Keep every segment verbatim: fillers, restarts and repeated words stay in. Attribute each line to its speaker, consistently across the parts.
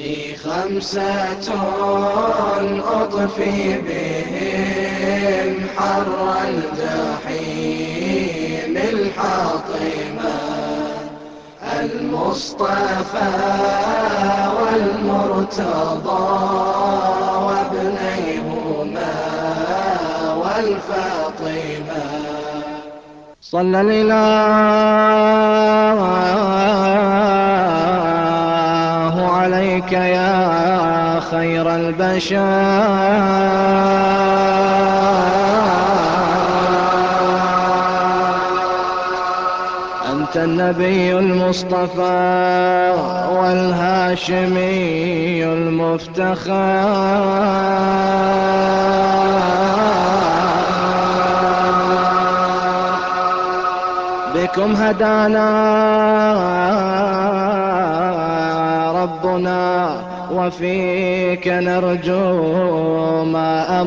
Speaker 1: لي خمسة أطفي بهم حر الجحيم الحاطمة: المصطفى والمرتضى وابنيهما والفاطمة. صلى الإله عليك يا خير البشر، أنت النبي المصطفى والهاشمي المفتخر، بكم هدانا ربنا وفيك نرجو ما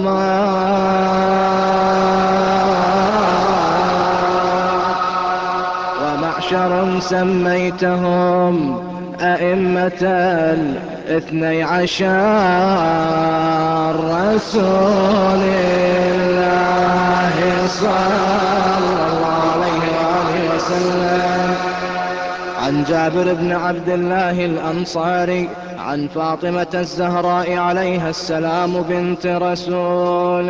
Speaker 1: أمر، ومعشر سميتهم أئمة الاثني عشر، رسول الله صلى الله عليه وآله وسلم. عن جابر بن عبد الله الأنصاري عن فاطمة الزهراء عليها السلام بنت رسول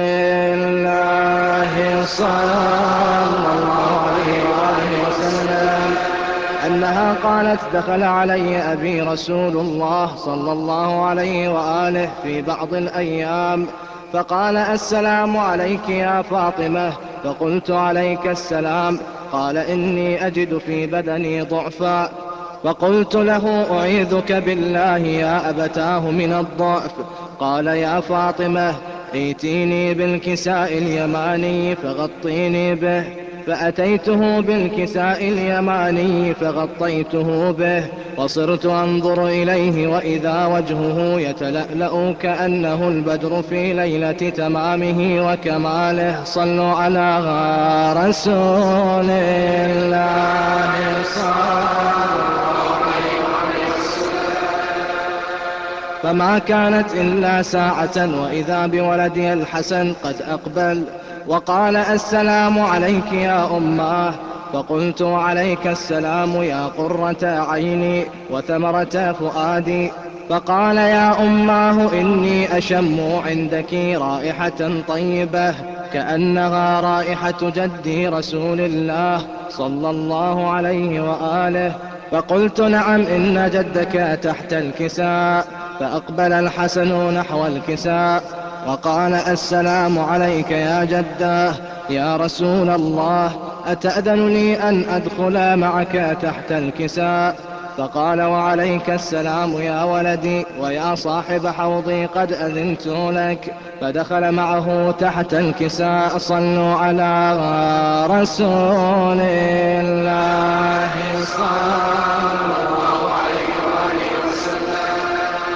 Speaker 1: الله صلى الله عليه وآله وسلم أنها قالت: دخل علي أبي رسول الله صلى الله عليه وآله في بعض الأيام فقال: السلام عليك يا فاطمة. فقلت: عليك السلام. قال: إني أجد في بدني ضعفا. فقلت له: أعيذك بالله يا أبتاه من الضعف. قال: يا فاطمة، ائتيني بالكساء اليماني فغطيني به. فأتيته بالكساء اليماني فغطيته به، وصرت أنظر إليه وإذا وجهه يتلألأ كأنه البدر في ليلة تمامه وكماله. صلوا على رسول الله صلى الله عليه وسلم. فما كانت إلا ساعة وإذا بولدي الحسن قد أقبل وقال: السلام عليك يا أماه. فقلت: عليك السلام يا قرة عيني وثمرة فؤادي. فقال: يا أماه، إني أشم عندك رائحة طيبة كأنها رائحة جدي رسول الله صلى الله عليه وآله. فقلت: نعم، إن جدك تحت الكساء. فأقبل الحسن نحو الكساء وقال: السلام عليك يا جداه يا رسول الله، أتأذن لي أن أدخل معك تحت الكساء؟ فقال: وعليك السلام يا ولدي، ويا صاحب حوضي قد أذنت لك. فدخل معه تحت الكساء. صلوا على رسول الله صلى الله عليه وآله وسلم.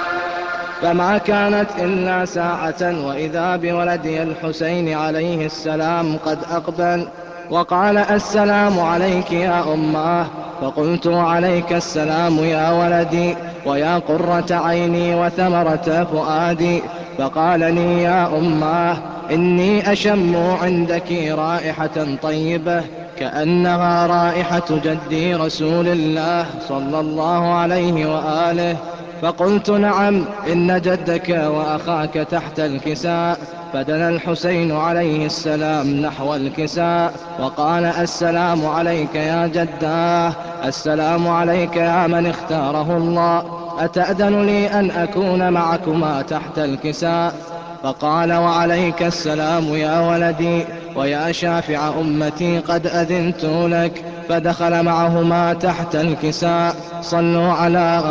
Speaker 1: فما كانت إلا ساعة وإذا بولدي الحسين عليه السلام قد أقبل وقال: السلام عليك يا أماه. فقلت: عليك السلام يا ولدي، ويا قرة عيني وثمرة فؤادي. فقال لي: يا أماه، إني أشم عندك رائحة طيبة كأنها رائحة جدي رسول الله صلى الله عليه وآله. فقلت: نعم، إن جدك وأخاك تحت الكساء. فدنا الحسين عليه السلام نحو الكساء وقال: السلام عليك يا جداه، السلام عليك يا من اختاره الله، أتأذن لي أن أكون معكما تحت الكساء؟ فقال: وعليك السلام يا ولدي، ويا شافع أمتي قد أذنت لك. فدخل معهما تحت الكساء. صلوا على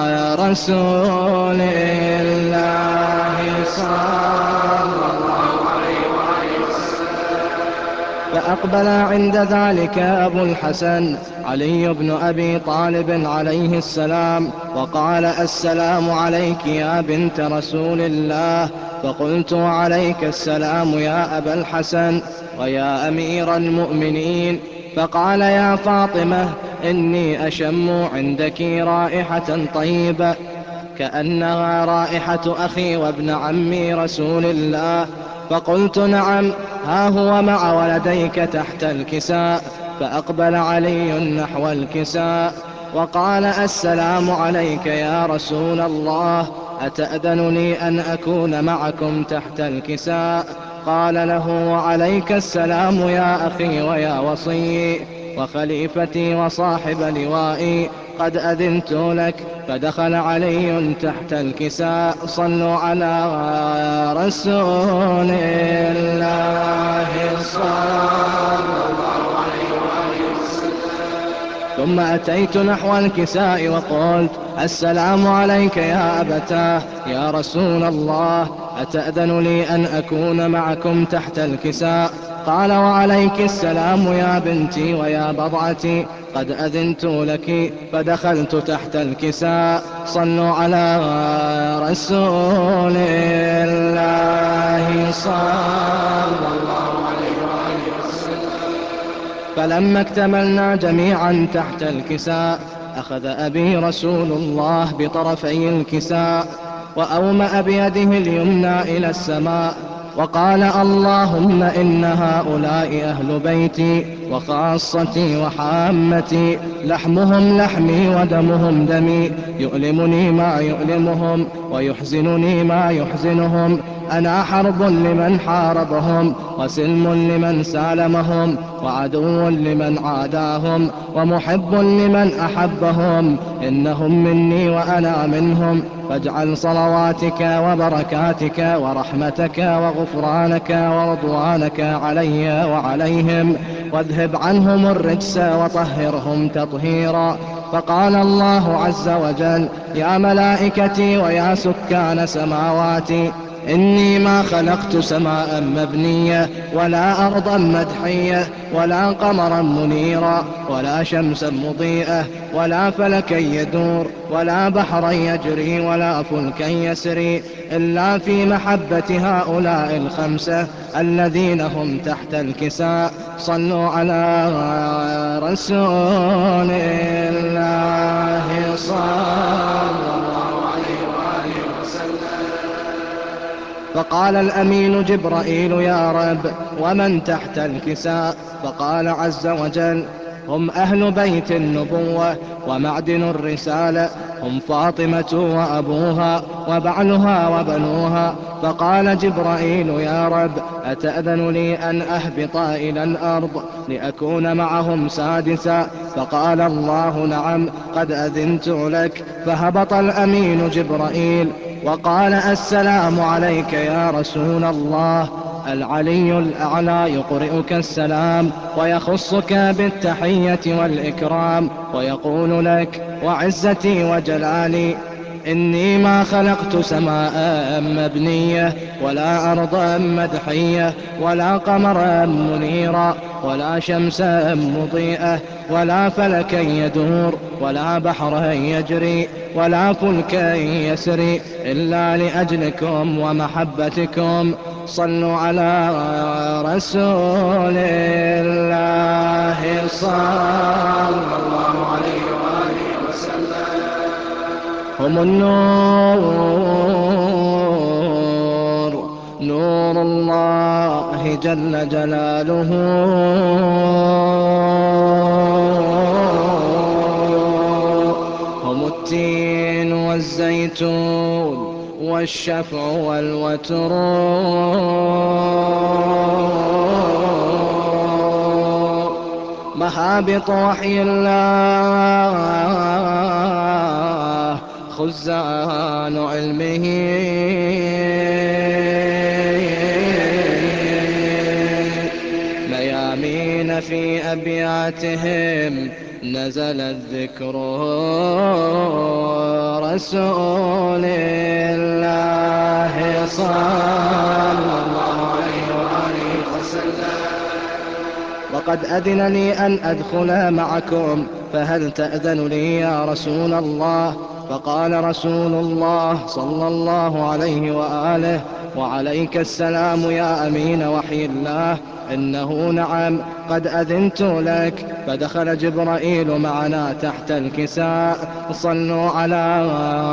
Speaker 1: رسول الله صلى الله عليه وآله وسلم. فأقبل عند ذلك أبو الحسن علي بن أبي طالب عليه السلام وقال: السلام عليك يا بنت رسول الله. فقلت: وعليك السلام يا أبا الحسن ويا أمير المؤمنين. فقال: يا فاطمة، إني أشم عندك رائحة طيبة كأنها رائحة أخي وابن عمي رسول الله. فقلت نعم، ها هو مع ولديك تحت الكساء. فأقبل علي نحو الكساء وقال: السلام عليك يا رسول الله، أتأذن لي أن أكون معكم تحت الكساء؟ قال له: وعليك السلام يا أخي ويا وصي وخليفتي وصاحب لوائي، قد أذنت لك. فدخل علي تحت الكساء. صلوا على رسول الله صلى الله عليه وآله وسلم. ثم أتيت نحو الكساء وقلت: السلام عليك يا أبتاه يا رسول الله، أتأذن لي أن أكون معكم تحت الكساء؟ قال: وعليك السلام يا بنتي ويا بضعتي، قد أذنت لك. فدخلت تحت الكساء. صلوا على رسول الله صلى الله عليه وآله وسلم. فلما اكتملنا جميعا تحت الكساء، أخذ أبي رسول الله بطرفي الكساء وأومأ بيده اليمنى إلى السماء وقال: اللهم إن هؤلاء أهل بيتي وخاصتي وحامتي، لحمهم لحمي ودمهم دمي، يؤلمني ما يؤلمهم ويحزنني ما يحزنهم. أنا حرب لمن حاربهم وسلم لمن سالمهم وعدو لمن عاداهم ومحب لمن أحبهم. إنهم مني وأنا منهم، فاجعل صلواتك وبركاتك ورحمتك وغفرانك ورضوانك علي وعليهم، واذهب عنهم الرجس وطهرهم تطهيرا. فقال الله عز وجل: يا ملائكتي ويا سكان سماواتي، إني ما خلقت سماء مبنية ولا أرضا مدحية ولا قمرا منيرا ولا شمسا مضيئة ولا فلكا يدور ولا بحرا يجري ولا فلكا يسري، إلا في محبة هؤلاء الخمسة الذين هم تحت الكساء. صلوا على رسول الله صلى الله عليه وآله وسلم. فقال الأمين جبرائيل: يا رب، ومن تحت الكساء؟ فقال عز وجل: هم أهل بيت النبوة ومعدن الرسالة، هم فاطمة وأبوها وبعلها وبنوها. فقال جبرائيل: يا رب، أتأذن لي أن أهبط إلى الأرض لأكون معهم سادسا؟ فقال الله: نعم، قد أذنت لك. فهبط الأمين جبرائيل وقال: السلام عليك يا رسول الله. العلي الأعلى يقرئك السلام ويخصك بالتحية والإكرام ويقول لك: وعزتي وجلالي، إني ما خلقت سماء مبنية ولا أرضا مدحية ولا قمرا منيرا ولا شمسا مضيئة ولا فلكا يدور ولا بحرا يجري ولا فلكا يسري، إلا لأجلكم ومحبتكم. صلوا على رسول الله صلى الله عليه وآله وسلم. هم النور، نور الله جل جلاله، هم التين والزيتون والشفع والوتر، مهابط وحي الله، خزان علمه، ميامين في أبياتهم نزل الذكر، رسول الله صلى الله عليه وآله وسلم. وقد أذن لي أن أدخل معكم، فهل تأذن لي يا رسول الله؟ فقال رسول الله صلى الله عليه وآله: وعليك السلام يا أمين وحي الله، إنه نعم قد أذنت لك. فدخل جبرائيل معنا تحت الكساء. صلوا على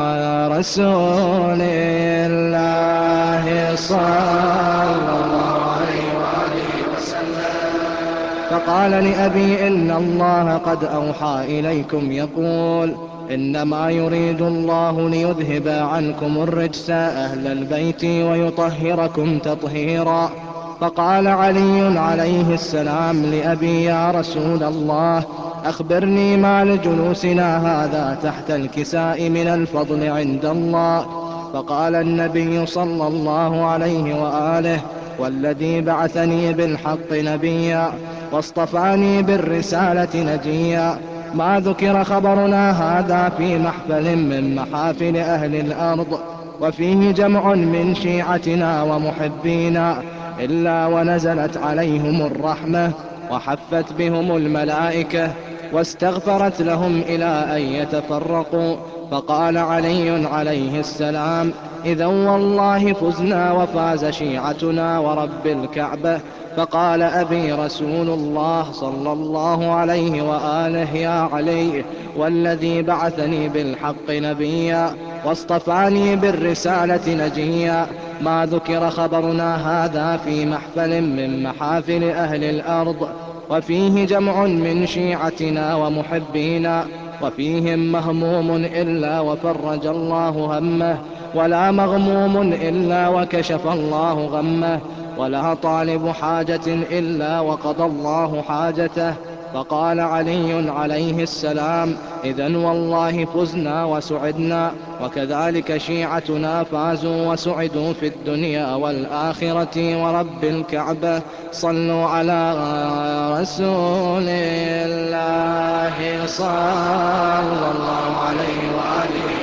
Speaker 1: رسول الله صلى الله عليه وآله وسلم. فقال لأبي: إن الله قد أوحى إليكم يقول: إنما يريد الله ليذهب عنكم الرجس أهل البيت ويطهركم تطهيرا. فقال علي عليه السلام لأبي: يا رسول الله، أخبرني ما لجلوسنا هذا تحت الكساء من الفضل عند الله. فقال النبي صلى الله عليه وآله: والذي بعثني بالحق نبيا واصطفاني بالرسالة نجيا، ما ذكر خبرنا هذا في محفل من محافل أهل الأرض وفيه جمع من شيعتنا ومحبينا إلا ونزلت عليهم الرحمة وحفت بهم الملائكة واستغفرت لهم إلى أن يتفرقوا. فقال علي عليه السلام: إذا والله فزنا وفاز شيعتنا ورب الكعبة. فقال أبي: رسول الله صلى الله عليه وآله: يا علي، والذي بعثني بالحق نبيا واصطفاني بالرسالة نجيا، ما ذكر خبرنا هذا في محفل من محافل أهل الأرض وفيه جمع من شيعتنا ومحبينا وفيهم مهموم إلا وفرج الله همه، ولا مغموم إلا وكشف الله غمه، ولا طالب حاجة إلا وقضى الله حاجته. فقال علي عليه السلام: إذن والله فزنا وسعدنا، وكذلك شيعتنا فازوا وسعدوا في الدنيا والآخرة ورب الكعبة. صلوا على رسول الله صلى الله عليه وآله